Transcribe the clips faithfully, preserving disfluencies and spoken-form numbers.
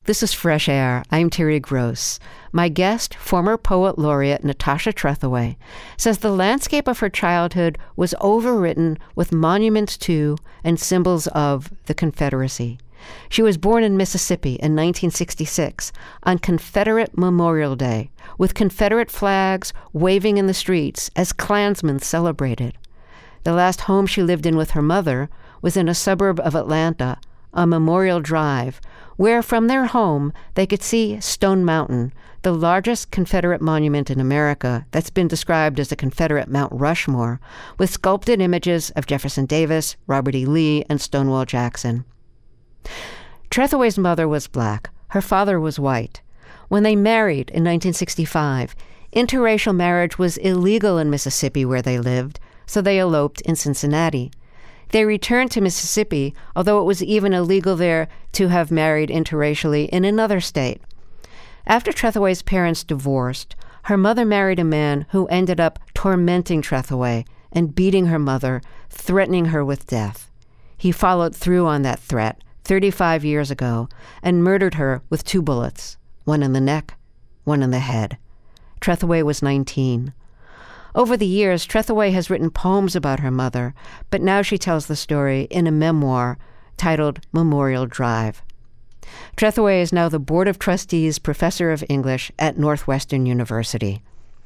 This is Fresh Air. I'm Terry Gross. My guest, former poet laureate Natasha Trethewey, says the landscape of her childhood was overwritten with monuments to and symbols of the Confederacy. She was born in Mississippi in nineteen sixty-six on Confederate Memorial Day, with Confederate flags waving in the streets as Klansmen celebrated. The last home she lived in with her mother was in a suburb of Atlanta, on Memorial Drive, where from their home they could see Stone Mountain, the largest Confederate monument in America that's been described as a Confederate Mount Rushmore, with sculpted images of Jefferson Davis, Robert E. Lee, and Stonewall Jackson. Trethewey's mother was black. Her father was white. When they married in nineteen sixty-five, interracial marriage was illegal in Mississippi where they lived, so they eloped in Cincinnati. They returned to Mississippi, although it was even illegal there to have married interracially in another state. After Trethewey's parents divorced, her mother married a man who ended up tormenting Trethewey and beating her mother, threatening her with death. He followed through on that threat thirty-five years ago and murdered her with two bullets, one in the neck, one in the head. Trethewey was nineteen. Over the years, Trethewey has written poems about her mother, but now she tells the story in a memoir titled Memorial Drive. Trethewey is now the Board of Trustees Professor of English at Northwestern University.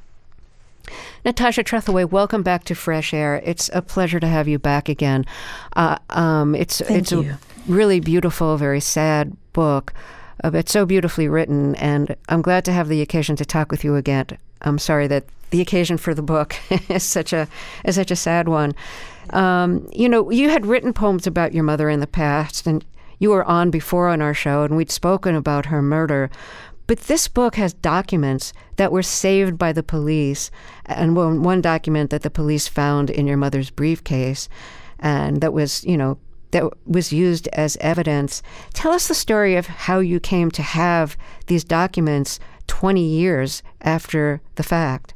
Natasha Trethewey, welcome back to Fresh Air. It's a pleasure to have you back again. Uh, um, it's Thank it's you. a really beautiful, very sad book. Uh, it's so beautifully written, and I'm glad to have the occasion to talk with you again. I'm sorry that the occasion for the book is such a is such a sad one. Um, you know, you had written poems about your mother in the past, and you were on before on our show, and we'd spoken about her murder. But this book has documents that were saved by the police, and one, one document that the police found in your mother's briefcase, and that was, you know, that was used as evidence. Tell us the story of how you came to have these documents twenty years after the fact.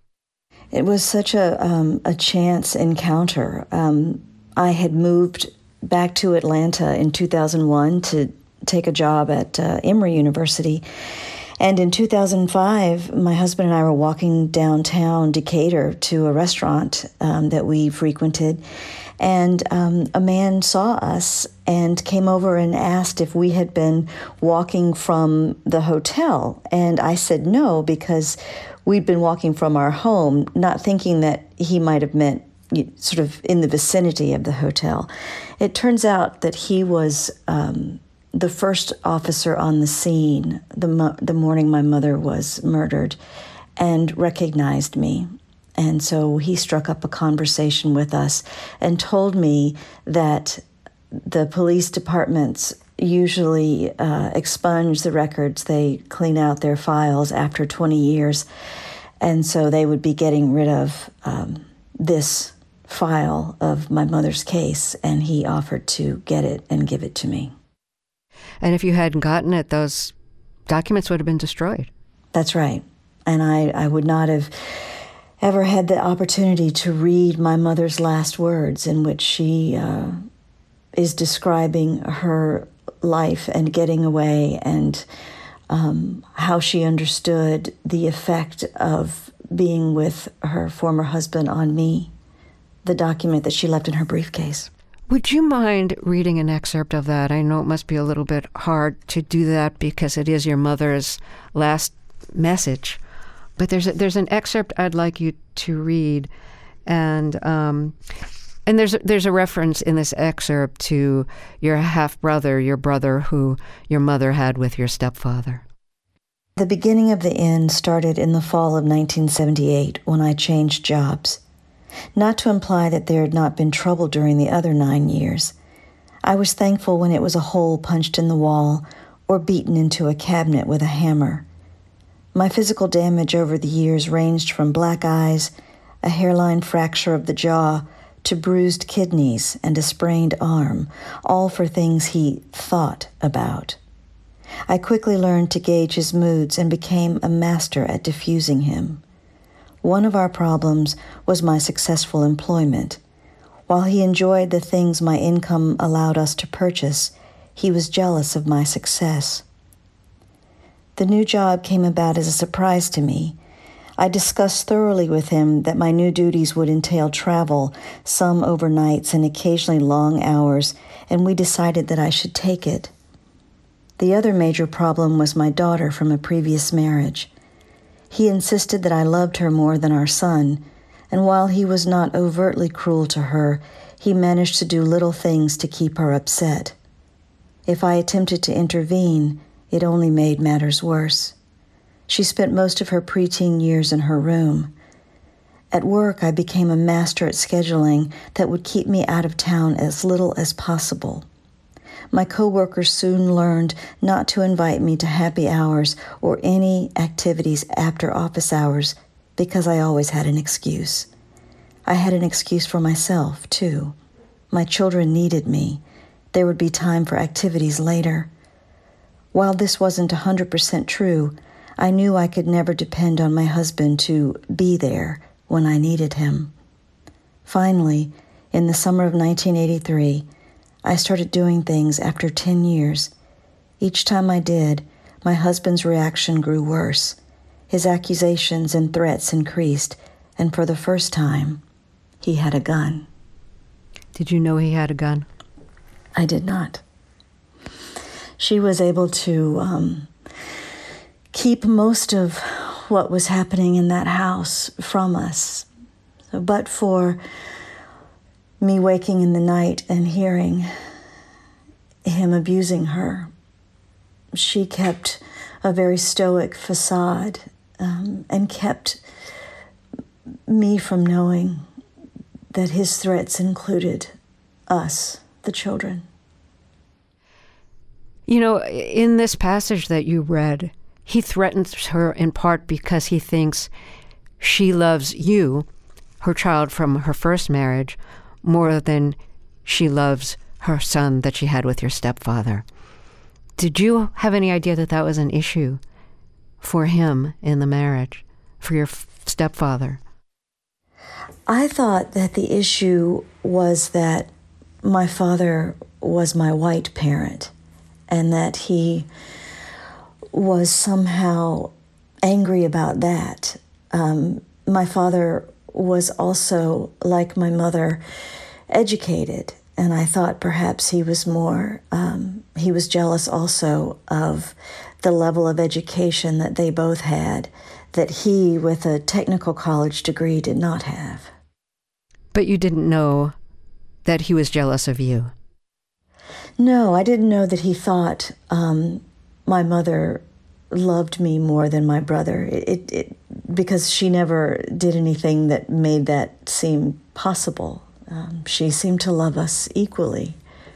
It was such a um, a chance encounter. Um, I had moved back to Atlanta in two thousand one to take a job at uh, Emory University. And in two thousand five, my husband and I were walking downtown Decatur to a restaurant um, that we frequented. And um, a man saw us and came over and asked if we had been walking from the hotel. And I said no, because we'd been walking from our home, not thinking that he might have meant sort of in the vicinity of the hotel. It turns out that he was um, the first officer on the scene the, mo- the morning my mother was murdered and recognized me. And so he struck up a conversation with us and told me that the police departments usually uh, expunge the records. They clean out their files after twenty years. And so they would be getting rid of um, this file of my mother's case, and he offered to get it and give it to me. And if you hadn't gotten it, those documents would have been destroyed. That's right. And I, I would not have ever had the opportunity to read my mother's last words, in which she uh, is describing her life and getting away, and um, how she understood the effect of being with her former husband on me, the document that she left in her briefcase. Would you mind reading an excerpt of that? I know it must be a little bit hard to do that because it is your mother's last message. But there's a, there's an excerpt I'd like you to read, and um, and there's a, there's a reference in this excerpt to your half brother, your brother who your mother had with your stepfather. The beginning of the end started in the fall of nineteen seventy-eight when I changed jobs. Not to imply that there had not been trouble during the other nine years. I was thankful when it was a hole punched in the wall or beaten into a cabinet with a hammer. My physical damage over the years ranged from black eyes, a hairline fracture of the jaw, to bruised kidneys and a sprained arm, all for things he thought about. I quickly learned to gauge his moods and became a master at diffusing him. One of our problems was my successful employment. While he enjoyed the things my income allowed us to purchase, he was jealous of my success. The new job came about as a surprise to me. I discussed thoroughly with him that my new duties would entail travel, some overnights and occasionally long hours, and we decided that I should take it. The other major problem was my daughter from a previous marriage. He insisted that I loved her more than our son, and while he was not overtly cruel to her, he managed to do little things to keep her upset. If I attempted to intervene, it only made matters worse. She spent most of her preteen years in her room. At work, I became a master at scheduling that would keep me out of town as little as possible. My coworkers soon learned not to invite me to happy hours or any activities after office hours because I always had an excuse. I had an excuse for myself, too. My children needed me. There would be time for activities later. While this wasn't one hundred percent true, I knew I could never depend on my husband to be there when I needed him. Finally, in the summer of nineteen eighty-three, I started doing things after ten years. Each time I did, my husband's reaction grew worse. His accusations and threats increased, and for the first time, he had a gun. Did you know he had a gun? I did not. She was able to um, keep most of what was happening in that house from us. So, but for me waking in the night and hearing him abusing her, she kept a very stoic facade um, and kept me from knowing that his threats included us, the children. You know, in this passage that you read, he threatens her in part because he thinks she loves you, her child from her first marriage, more than she loves her son that she had with your stepfather. Did you have any idea that that was an issue for him in the marriage, for your stepfather? I thought that the issue was that my father was my white parent, and that he was somehow angry about that. Um, my father was also, like my mother, educated, and I thought perhaps he was more, um, he was jealous also of the level of education that they both had, that he, with a technical college degree, did not have. But you didn't know that he was jealous of you? No, I didn't know that he thought um, my mother loved me more than my brother, it, it, it, because she never did anything that made that seem possible. Um, she seemed to love us equally.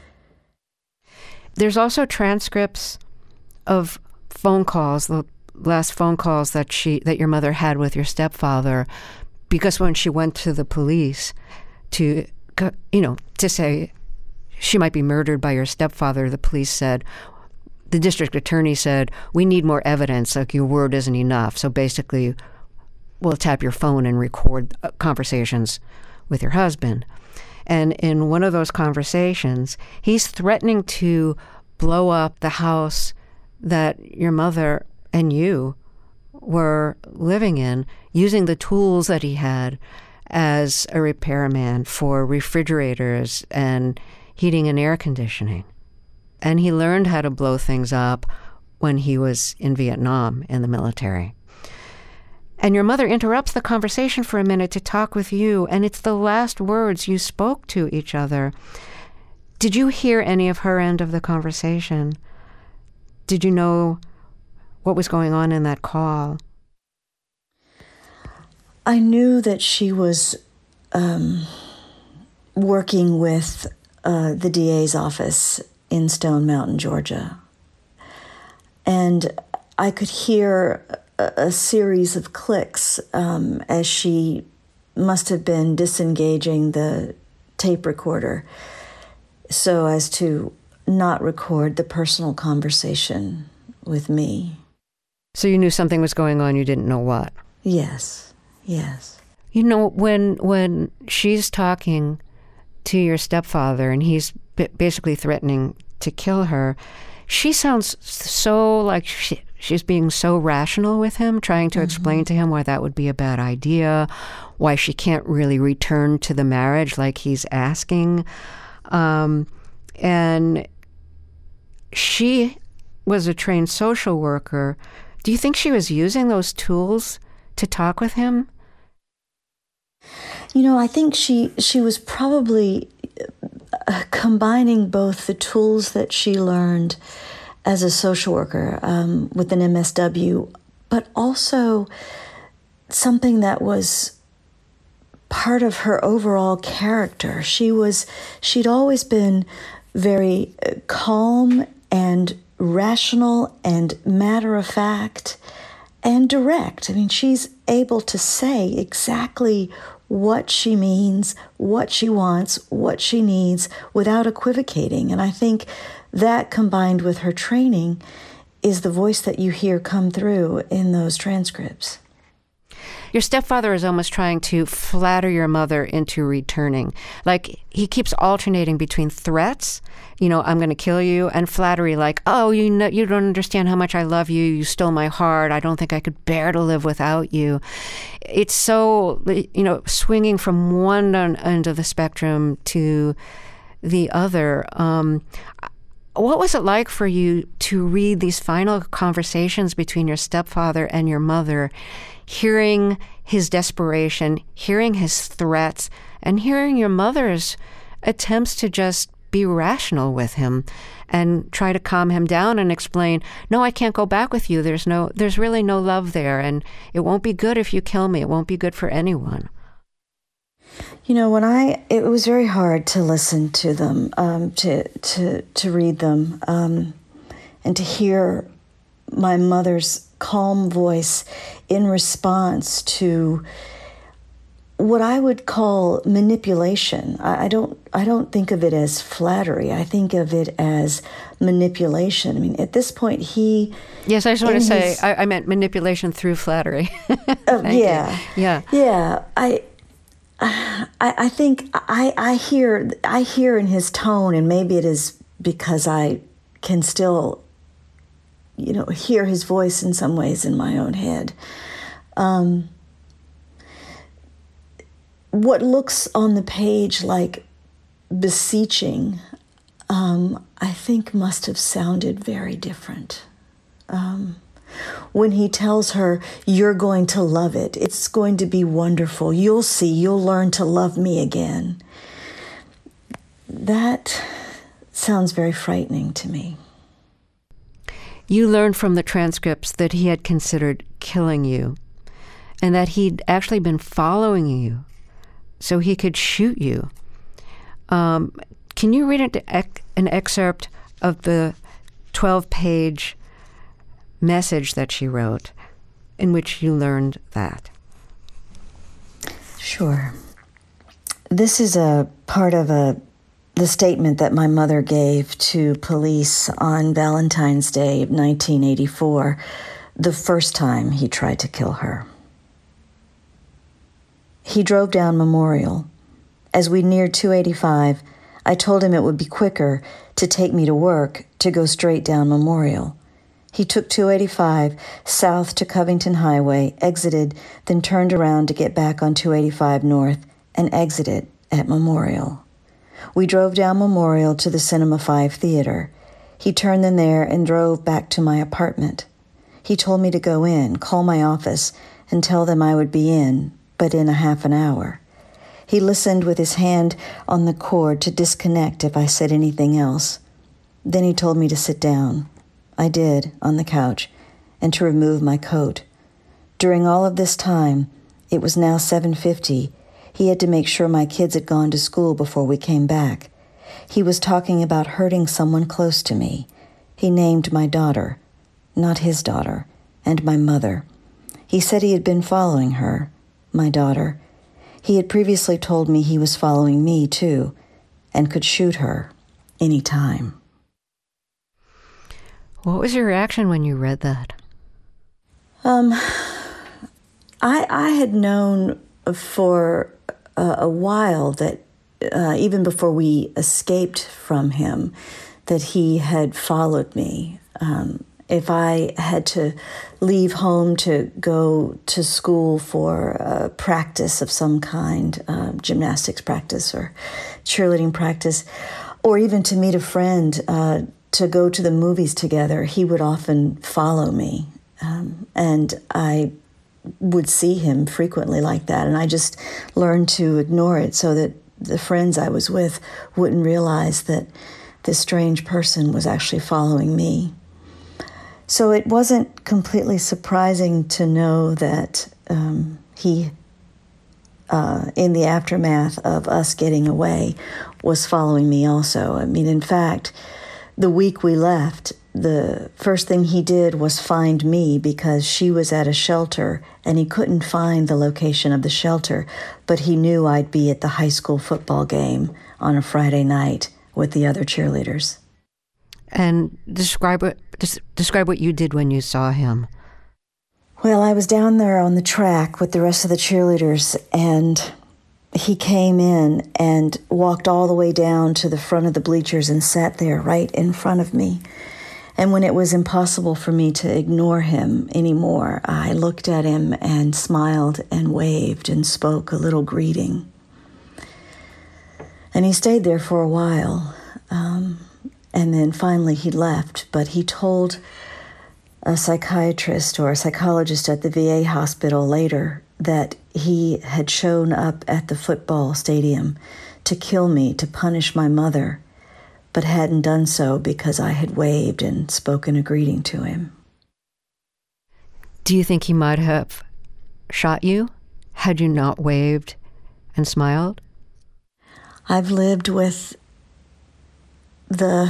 There's also transcripts of phone calls, the last phone calls that she that your mother had with your stepfather, because when she went to the police to, you know, to say she might be murdered by your stepfather, the police said, the district attorney said, we need more evidence, like your word isn't enough. So basically, we'll tap your phone and record conversations with your husband. And in one of those conversations, he's threatening to blow up the house that your mother and you were living in, using the tools that he had as a repairman for refrigerators and heating and air conditioning. And he learned how to blow things up when he was in Vietnam in the military. And your mother interrupts the conversation for a minute to talk with you, and it's the last words you spoke to each other. Did you hear any of her end of the conversation? Did you know what was going on in that call? I knew that she was um, working with uh, the D A's office in Stone Mountain, Georgia. And I could hear a, a series of clicks um, as she must have been disengaging the tape recorder so as to not record the personal conversation with me. So you knew something was going on, you didn't know what? Yes, yes. You know, when when she's talking to your stepfather and he's b- basically threatening to kill her, she sounds so like she, she's being so rational with him, trying to mm-hmm. explain to him why that would be a bad idea, why she can't really return to the marriage like he's asking. Um, and she was a trained social worker. Do you think she was using those tools to talk with him? You know, I think she she was probably uh, combining both the tools that she learned as a social worker um, with an M S W, but also something that was part of her overall character. She was, she'd always been very calm and rational and matter-of-fact and direct. I mean, she's able to say exactly what she means, what she wants, what she needs without equivocating. And I think that, combined with her training, is the voice that you hear come through in those transcripts. Your stepfather is almost trying to flatter your mother into returning. Like, he keeps alternating between threats, you know, I'm going to kill you, and flattery, like, oh, you know, you don't understand how much I love you. You stole my heart. I don't think I could bear to live without you. It's so, you know, swinging from one end of the spectrum to the other. Um, What was it like for you to read these final conversations between your stepfather and your mother, hearing his desperation, hearing his threats, and hearing your mother's attempts to just be rational with him and try to calm him down and explain, no, I can't go back with you. There's no, there's really no love there, and it won't be good if you kill me. It won't be good for anyone. You know, when I, it was very hard to listen to them, um, to, to, to read them, um, and to hear my mother's calm voice in response to what I would call manipulation. I, I don't, I don't think of it as flattery. I think of it as manipulation. I mean, at this point, he... Yes, I just want to say, his, I, I meant manipulation through flattery. uh, yeah. You. Yeah. Yeah. I... I, I think I, I hear I hear in his tone, and maybe it is because I can still, you know, hear his voice in some ways in my own head. Um, what looks on the page like beseeching, um, I think must have sounded very different. Um, When he tells her, you're going to love it. It's going to be wonderful. You'll see. You'll learn to love me again. That sounds very frightening to me. You learned from the transcripts that he had considered killing you and that he'd actually been following you so he could shoot you. Um, can you read an excerpt of the twelve-page message that she wrote in which you learned that? Sure. This is a part of a the statement that my mother gave to police on Valentine's Day of nineteen eighty-four, the first time he tried to kill her. He drove down Memorial. As we neared two eighty-five, I told him it would be quicker to take me to work to go straight down Memorial. He took two eighty-five south to Covington Highway, exited, then turned around to get back on two eighty-five north and exited at Memorial. We drove down Memorial to the Cinema five Theater. He turned in there and drove back to my apartment. He told me to go in, call my office, and tell them I would be in, but in a half an hour. He listened with his hand on the cord to disconnect if I said anything else. Then he told me to sit down. I did, on the couch, and to remove my coat. During all of this time, it was now seven fifty, he had to make sure my kids had gone to school before we came back. He was talking about hurting someone close to me. He named my daughter, not his daughter, and my mother. He said he had been following her, my daughter. He had previously told me he was following me, too, and could shoot her any time. What was your reaction when you read that? Um, I I had known for a, a while that uh, even before we escaped from him, that he had followed me, um, If I had to leave home to go to school for a practice of some kind, uh, gymnastics practice or cheerleading practice, or even to meet a friend uh, to go to the movies together, he would often follow me. Um, and I would see him frequently like that. And I just learned to ignore it so that the friends I was with wouldn't realize that this strange person was actually following me. So it wasn't completely surprising to know that um, he, uh, in the aftermath of us getting away, was following me also. I mean, in fact, the week we left, the first thing he did was find me because she was at a shelter and he couldn't find the location of the shelter, but he knew I'd be at the high school football game on a Friday night with the other cheerleaders. And describe what describe what you did when you saw him. Well, I was down there on the track with the rest of the cheerleaders, and he came in and walked all the way down to the front of the bleachers and sat there right in front of me. And when it was impossible for me to ignore him anymore, I looked at him and smiled and waved and spoke a little greeting. And he stayed there for a while. Um, And then finally he left, but he told a psychiatrist or a psychologist at the V A hospital later that he had shown up at the football stadium to kill me, to punish my mother, but hadn't done so because I had waved and spoken a greeting to him. Do you think he might have shot you had you not waved and smiled? I've lived with the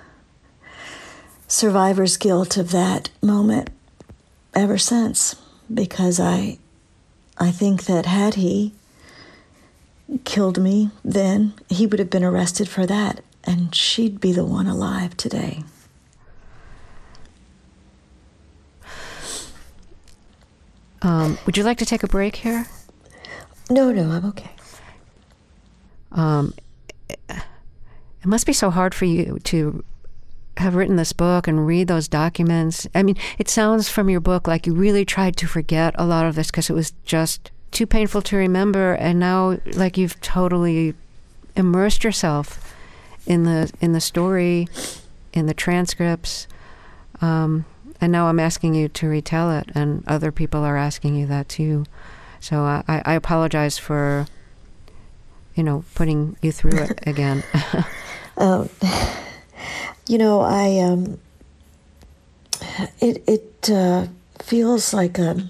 survivor's guilt of that moment ever since, because I I think that had he killed me then, he would have been arrested for that, and she'd be the one alive today. Um, would you like to take a break here? No, no, I'm okay. Um, it must be so hard for you to have written this book and read those documents. I mean, it sounds from your book like you really tried to forget a lot of this because it was just too painful to remember, and now like you've totally immersed yourself in the in the story, in the transcripts, um, and now I'm asking you to retell it, and other people are asking you that too. So I, I apologize for, you know, putting you through it again. um, you know, I um, it it uh, feels like a,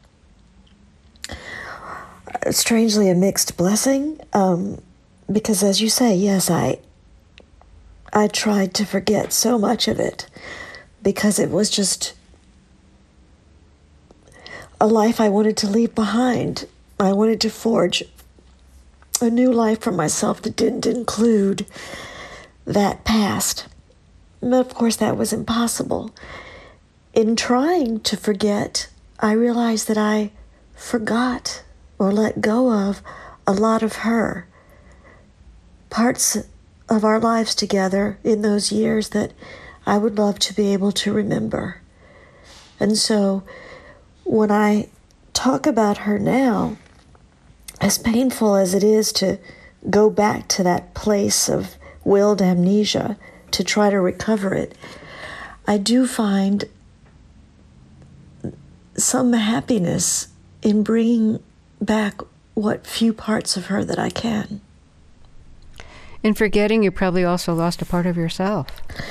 strangely a mixed blessing, um, because as you say, yes, I I tried to forget so much of it because it was just a life I wanted to leave behind. I wanted to forge a new life for myself that didn't include that past. But of course, that was impossible. In trying to forget, I realized that I forgot or let go of a lot of her. Parts of our lives together in those years that I would love to be able to remember. And so when I talk about her now, as painful as it is to go back to that place of willed amnesia to try to recover it, I do find some happiness in bringing back what few parts of her that I can. In forgetting, you probably also lost a part of yourself.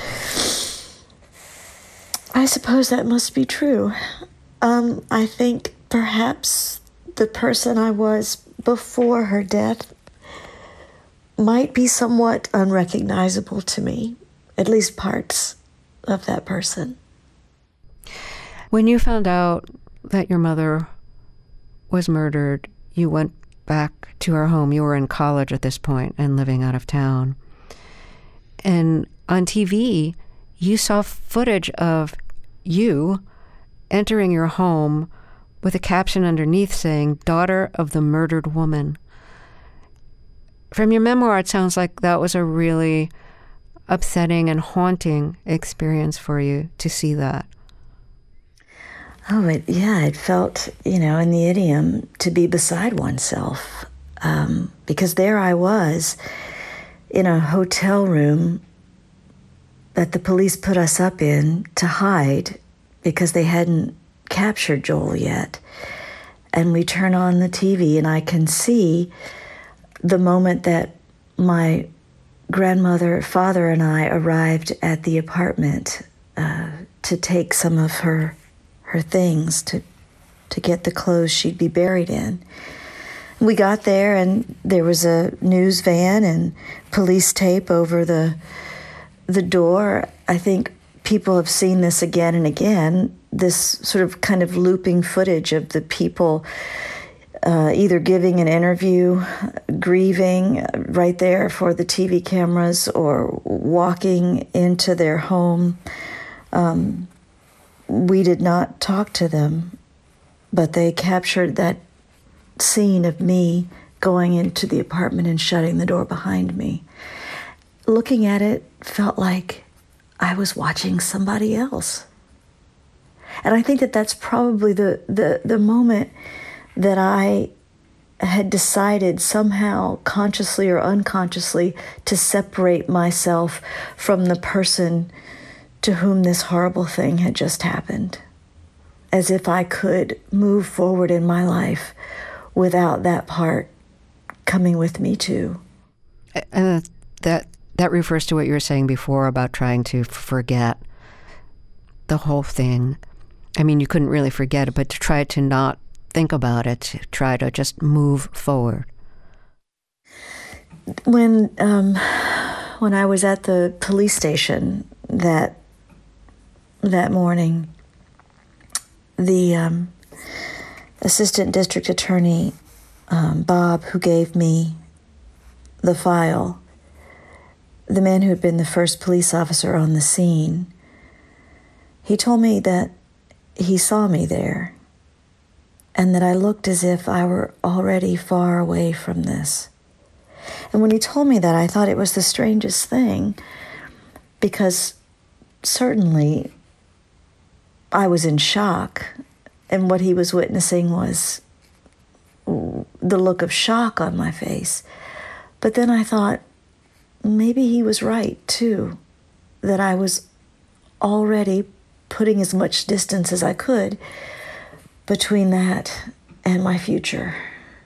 I suppose that must be true. Um, I think perhaps the person I was before her death might be somewhat unrecognizable to me, at least parts of that person. When you found out that your mother was murdered, you went back to her home. You were in college at this point and living out of town. And on T V, you saw footage of you entering your home with a caption underneath saying, "Daughter of the murdered woman." From your memoir, it sounds like that was a really upsetting and haunting experience for you to see that. Oh, it, yeah, it felt, you know, in the idiom, to be beside oneself. Um, because there I was in a hotel room that the police put us up in to hide because they hadn't captured Joel yet. And we turn on the T V and I can see the moment that my grandmother, father, and I arrived at the apartment uh, to take some of her her things, to to get the clothes she'd be buried in. We got there and there was a news van and police tape over the the door. I think people have seen this again and again, this sort of kind of looping footage of the people uh, either giving an interview, grieving right there for the T V cameras, or walking into their home. Um, we did not talk to them, but they captured that scene of me going into the apartment and shutting the door behind me. Looking at it felt like I was watching somebody else. And I think that that's probably the, the, the moment that I had decided somehow, consciously or unconsciously, to separate myself from the person to whom this horrible thing had just happened. As if I could move forward in my life without that part coming with me too. Uh, that that refers to what you were saying before about trying to forget the whole thing. I mean, you couldn't really forget it, but to try to not think about it, to try to just move forward. When um, when I was at the police station that that morning, the um, assistant district attorney, um, Bob, who gave me the file, the man who had been the first police officer on the scene, he told me that he saw me there and that I looked as if I were already far away from this. And when he told me that, I thought it was the strangest thing, because certainly I was in shock, and what he was witnessing was the look of shock on my face. But then I thought, maybe he was right, too, that I was already putting as much distance as I could between that and my future.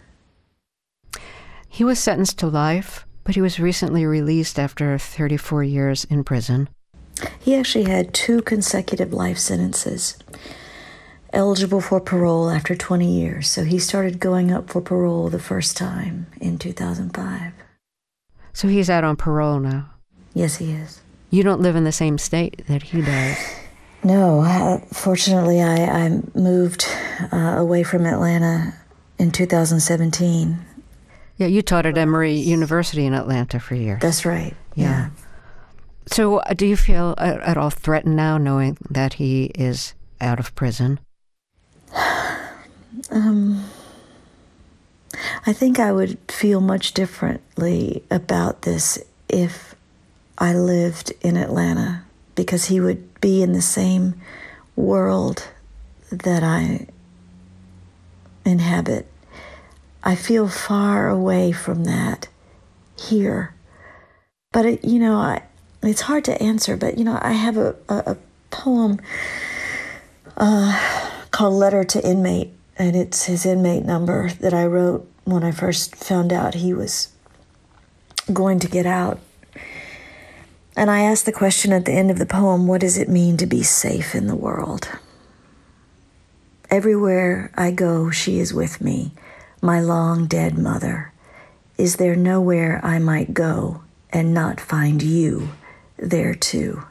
He was sentenced to life, but he was recently released after thirty-four years in prison. He actually had two consecutive life sentences, eligible for parole after twenty years. So he started going up for parole the first time in two thousand five. So he's out on parole now? Yes, he is. You don't live in the same state that he does? No. Uh, fortunately, I, I moved uh, away from Atlanta in two thousand seventeen. Yeah, you taught at Emory University in Atlanta for years. That's right. Yeah. yeah. So uh, do you feel at, at all threatened now, knowing that he is out of prison? Um, I think I would feel much differently about this if I lived in Atlanta, because he would be in the same world that I inhabit. I feel far away from that here. But, it, you know, I, it's hard to answer, but, you know, I have a, a, a poem uh, called Letter to Inmate, and it's his inmate number that I wrote when I first found out he was going to get out. And I asked the question at the end of the poem, what does it mean to be safe in the world? Everywhere I go, she is with me, my long dead mother. Is there nowhere I might go and not find you there too?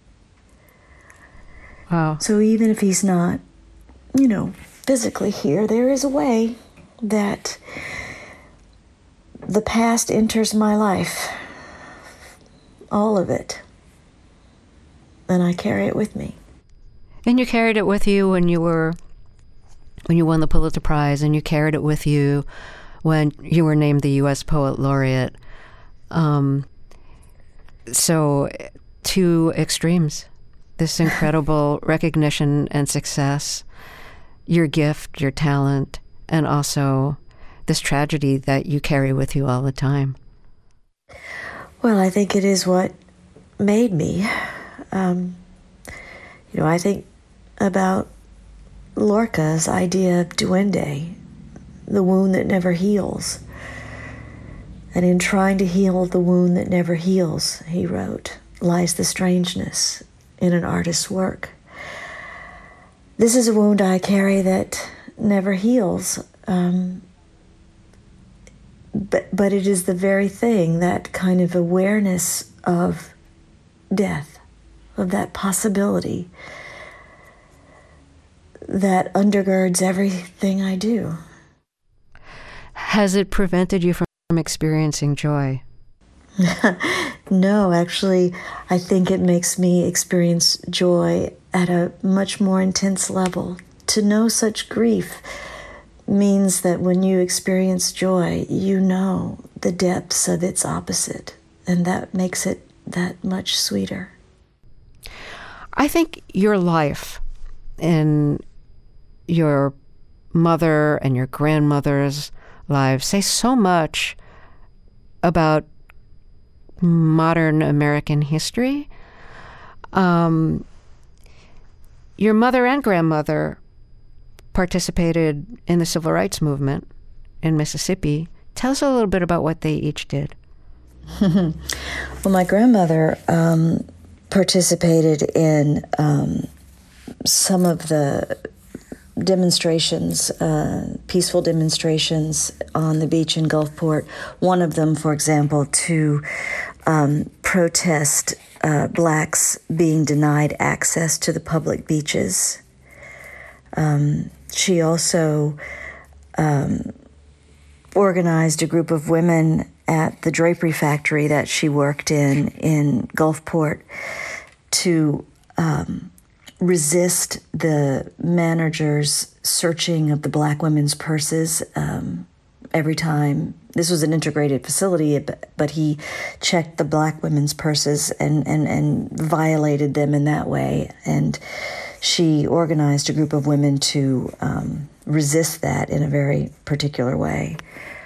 Wow. So even if he's not, you know, physically here, there is a way that the past enters my life, all of it, and I carry it with me. And you carried it with you when you were, when you won the Pulitzer Prize, and you carried it with you when you were named the U S Poet Laureate. Um, so, two extremes. This incredible recognition and success, your gift, your talent, and also this tragedy that you carry with you all the time? Well, I think it is what made me. Um, you know, I think about Lorca's idea of duende, the wound that never heals. And in trying to heal the wound that never heals, he wrote, lies the strangeness in an artist's work. This is a wound I carry that never heals, um, but, but it is the very thing, that kind of awareness of death, of that possibility, that undergirds everything I do. Has it prevented you from experiencing joy? No, actually, I think it makes me experience joy at a much more intense level. To know such grief means that when you experience joy, you know the depths of its opposite, and that makes it that much sweeter. I think your life and your mother and your grandmother's lives say so much about modern American history. Um, your mother and grandmother participated in the civil rights movement in Mississippi. Tell us a little bit about what they each did. Well, my grandmother um, participated in um, some of the demonstrations, uh, peaceful demonstrations on the beach in Gulfport. One of them, for example, to um, protest uh, blacks being denied access to the public beaches. Um, she also um, organized a group of women at the drapery factory that she worked in in Gulfport to um, resist the manager's searching of the black women's purses um, every time. This was an integrated facility, but he checked the black women's purses and, and, and violated them in that way. And she organized a group of women to um, resist that in a very particular way.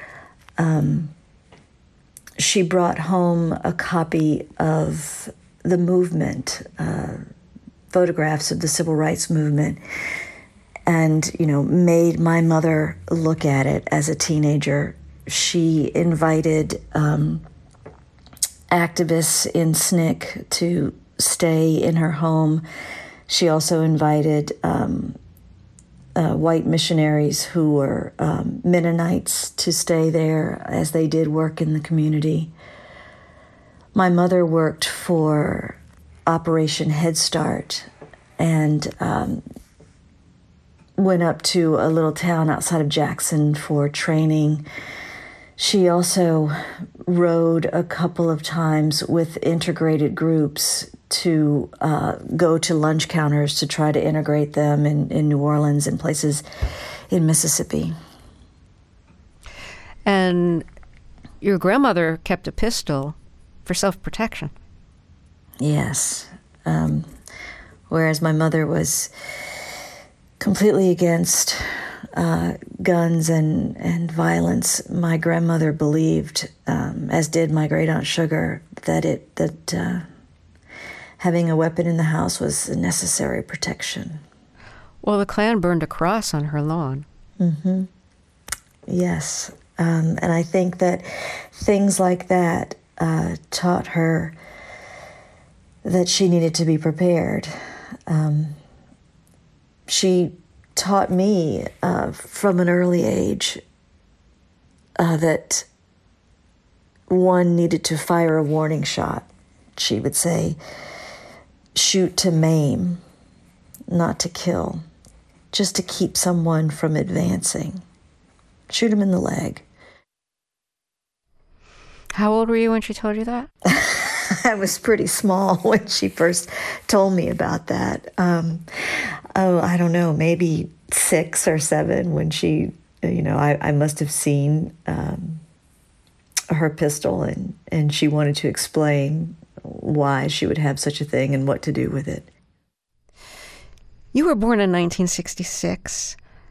Um, she brought home a copy of the movement, uh, photographs of the civil rights movement, and, you know, made my mother look at it as a teenager. She invited um, activists in S N C C to stay in her home. She also invited um, uh, white missionaries who were um, Mennonites to stay there as they did work in the community. My mother worked for Operation Head Start and um, went up to a little town outside of Jackson for training. She also rode a couple of times with integrated groups to uh, go to lunch counters to try to integrate them in, in New Orleans and places in Mississippi. And your grandmother kept a pistol for self-protection. Yes. Um, whereas my mother was completely against uh, guns and, and violence, my grandmother believed, um, as did my great aunt Sugar, that it that uh, having a weapon in the house was a necessary protection. Well, the Klan burned a cross on her lawn. Mm-hmm. Yes. Um, and I think that things like that uh, taught her that she needed to be prepared. Um, she taught me uh, from an early age uh, that one needed to fire a warning shot. She would say, shoot to maim, not to kill, just to keep someone from advancing. Shoot him in the leg. How old were you when she told you that? I was pretty small when she first told me about that. Um, oh, I don't know, maybe six or seven when she, you know, I, I must have seen um, her pistol and, and she wanted to explain why she would have such a thing and what to do with it. You were born in nineteen sixty-six.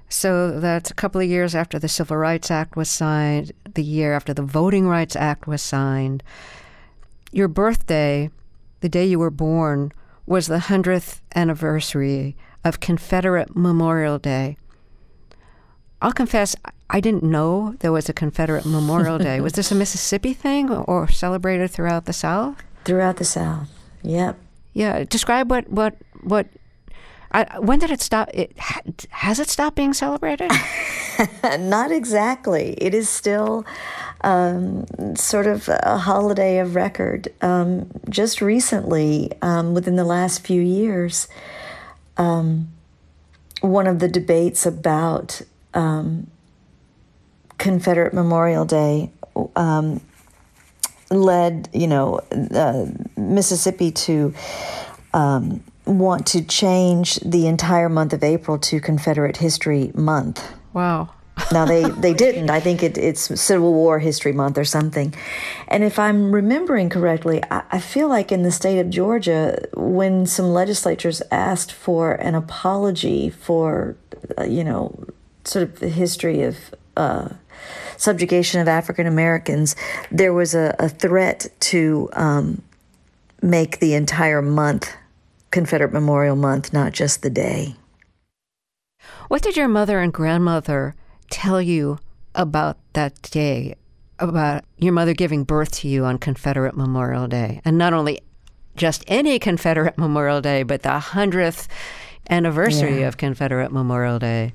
So that's a couple of years after the Civil Rights Act was signed, the year after the Voting Rights Act was signed. Your birthday, the day you were born, was the hundredth anniversary of Confederate Memorial Day. I'll confess, I didn't know there was a Confederate Memorial Day. Was this a Mississippi thing or celebrated throughout the South? Throughout the South, yep. Yeah, describe what, what, what, I, when did it stop? It, has it stopped being celebrated? Not exactly. It is still um, sort of a holiday of record. Um, just recently, um, within the last few years, um, one of the debates about um, Confederate Memorial Day um, led, you know, uh, Mississippi to um, want to change the entire month of April to Confederate History Month. Wow. Now, they, they didn't. I think it, it's Civil War History Month or something. And if I'm remembering correctly, I, I feel like in the state of Georgia, when some legislatures asked for an apology for, uh, you know, sort of the history of uh, subjugation of African Americans, there was a, a threat to um, make the entire month Confederate Memorial Month, not just the day. What did your mother and grandmother tell you about that day, about your mother giving birth to you on Confederate Memorial Day? And not only just any Confederate Memorial Day, but the hundredth anniversary yeah. of Confederate Memorial Day.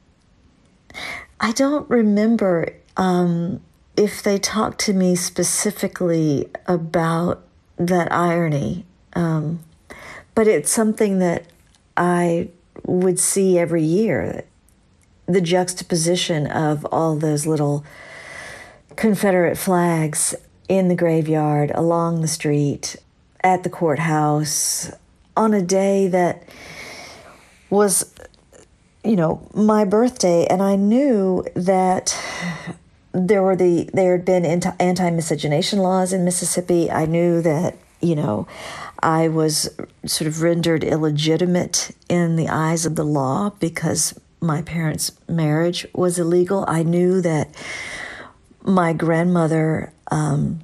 I don't remember um, if they talked to me specifically about that irony, um, but it's something that I would see every year. The juxtaposition of all those little Confederate flags in the graveyard, along the street, at the courthouse, on a day that was, you know, my birthday. And I knew that there were the there had been anti-miscegenation laws in Mississippi. I knew that, you know, I was sort of rendered illegitimate in the eyes of the law because my parents' marriage was illegal. I knew that my grandmother um,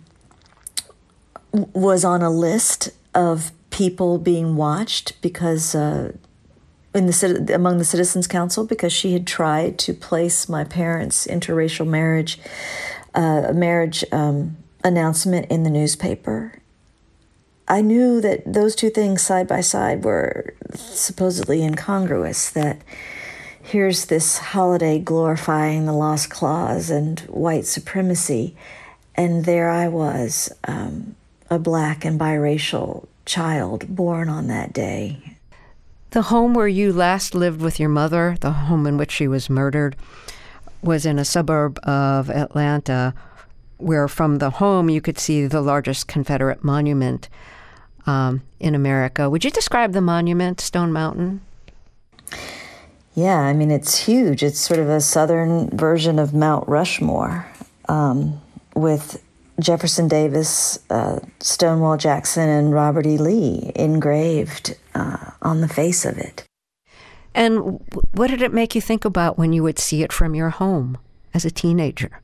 was on a list of people being watched because uh, in the among the Citizens Council because she had tried to place my parents' interracial marriage uh, marriage um, announcement in the newspaper. I knew that those two things side by side were supposedly incongruous, that here's this holiday glorifying the lost cause and white supremacy, and there I was, um, a black and biracial child born on that day. The home where you last lived with your mother, the home in which she was murdered, was in a suburb of Atlanta, where from the home you could see the largest Confederate monument um, in America. Would you describe the monument, Stone Mountain? Yeah, I mean, it's huge. It's sort of a southern version of Mount Rushmore, um, with Jefferson Davis, uh, Stonewall Jackson, and Robert E. Lee engraved uh, on the face of it. And what did it make you think about when you would see it from your home as a teenager?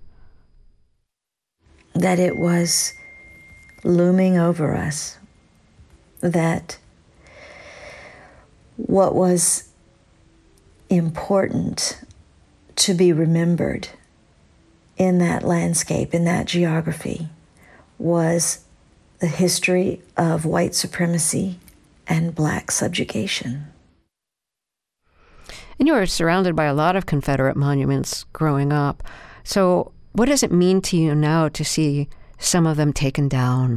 That it was looming over us, that what was important to be remembered in that landscape, in that geography, was the history of white supremacy and black subjugation. And you were surrounded by a lot of Confederate monuments growing up. So what does it mean to you now to see some of them taken down?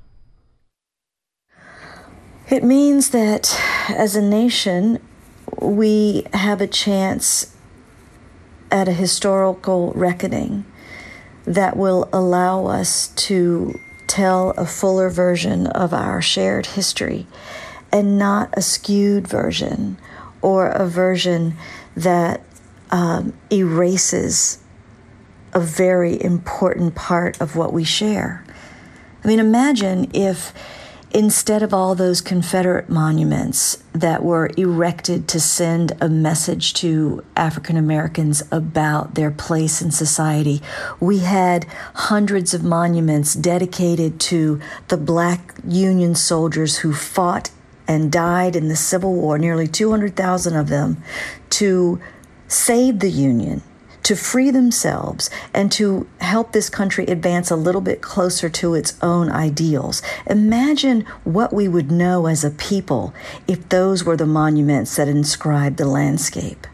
It means that as a nation, we have a chance at a historical reckoning that will allow us to tell a fuller version of our shared history and not a skewed version or a version that um, erases a very important part of what we share. I mean, imagine if instead of all those Confederate monuments that were erected to send a message to African Americans about their place in society, we had hundreds of monuments dedicated to the Black Union soldiers who fought and died in the Civil War, nearly two hundred thousand of them, to save the Union, to free themselves, and to help this country advance a little bit closer to its own ideals. Imagine what we would know as a people if those were the monuments that inscribed the landscape.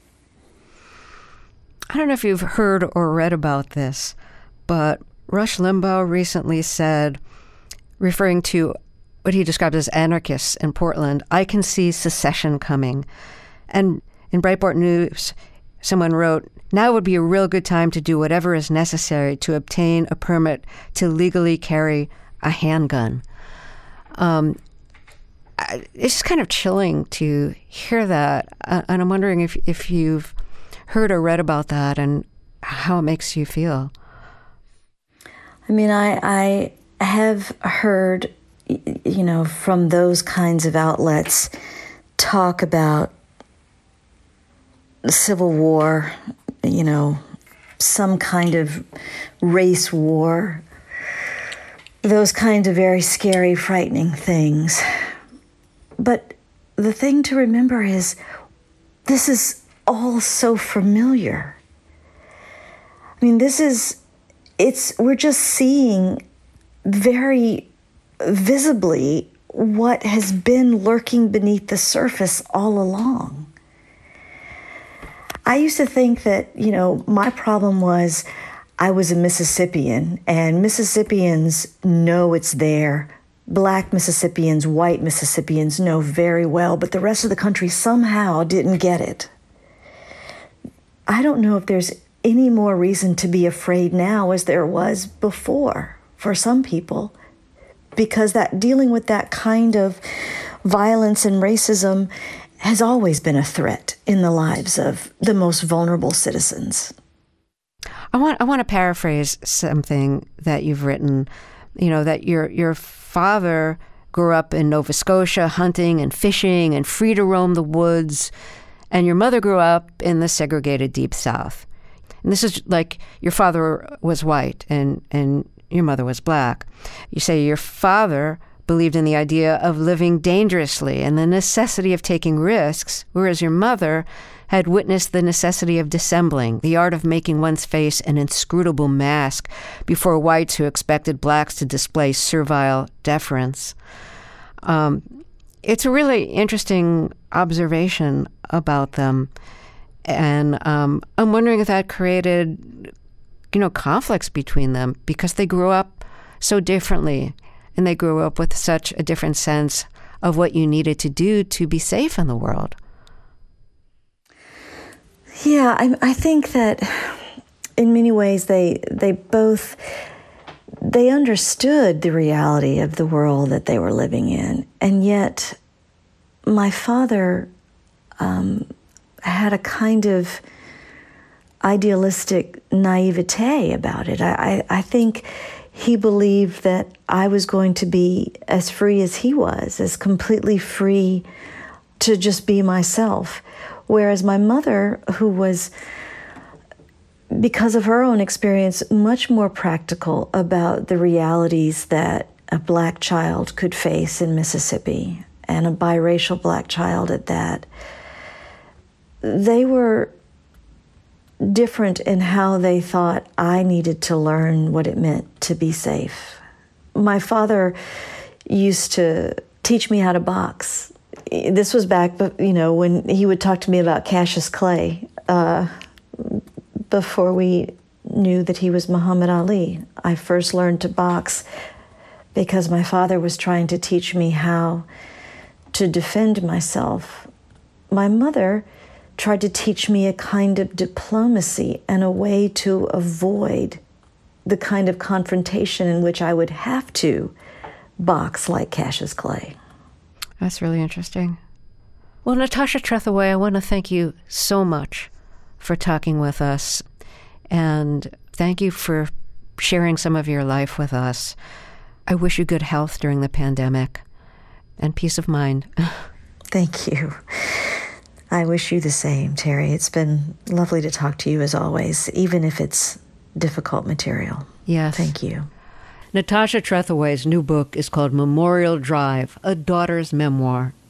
I don't know if you've heard or read about this, but Rush Limbaugh recently said, referring to what he described as anarchists in Portland, "I can see secession coming." And in Breitbart News, someone wrote, "Now would be a real good time to do whatever is necessary to obtain a permit to legally carry a handgun." Um, it's just kind of chilling to hear that. Uh, and I'm wondering if, if you've heard or read about that and how it makes you feel. I mean, I, I have heard, you know, from those kinds of outlets talk about the Civil War, you know, some kind of race war, those kinds of very scary, frightening things. But the thing to remember is this is all so familiar. I mean, this is, it's, we're just seeing very visibly what has been lurking beneath the surface all along. I used to think that, you know, my problem was I was a Mississippian, and Mississippians know it's there. Black Mississippians, white Mississippians know very well, but the rest of the country somehow didn't get it. I don't know if there's any more reason to be afraid now as there was before for some people, because that dealing with that kind of violence and racism has always been a threat in the lives of the most vulnerable citizens. I want I want to paraphrase something that you've written, you know, that your your father grew up in Nova Scotia hunting and fishing and free to roam the woods, and your mother grew up in the segregated Deep South. And this is like your father was white and, and your mother was black. You say your father believed in the idea of living dangerously and the necessity of taking risks, whereas your mother had witnessed the necessity of dissembling, the art of making one's face an inscrutable mask before whites who expected blacks to display servile deference. Um, it's a really interesting observation about them. And um, I'm wondering if that created, you know, conflicts between them because they grew up so differently. And they grew up with such a different sense of what you needed to do to be safe in the world. Yeah, I, I think that in many ways they they both, they understood the reality of the world that they were living in. And yet my father um, had a kind of idealistic naivete about it. I, I, I think he believed that I was going to be as free as he was, as completely free to just be myself. Whereas my mother, who was, because of her own experience, much more practical about the realities that a black child could face in Mississippi, and a biracial black child at that, they were different in how they thought I needed to learn what it meant to be safe. My father used to teach me how to box. This was back, you know, when he would talk to me about Cassius Clay, uh, before we knew that he was Muhammad Ali. I first learned to box because my father was trying to teach me how to defend myself. My mother tried to teach me a kind of diplomacy and a way to avoid the kind of confrontation in which I would have to box like Cassius Clay. That's really interesting. Well, Natasha Trethewey, I want to thank you so much for talking with us, and thank you for sharing some of your life with us. I wish you good health during the pandemic and peace of mind. Thank you. I wish you the same, Terry. It's been lovely to talk to you as always, even if it's difficult material. Yes. Thank you. Natasha Trethewey's new book is called Memorial Drive, A Daughter's Memoir.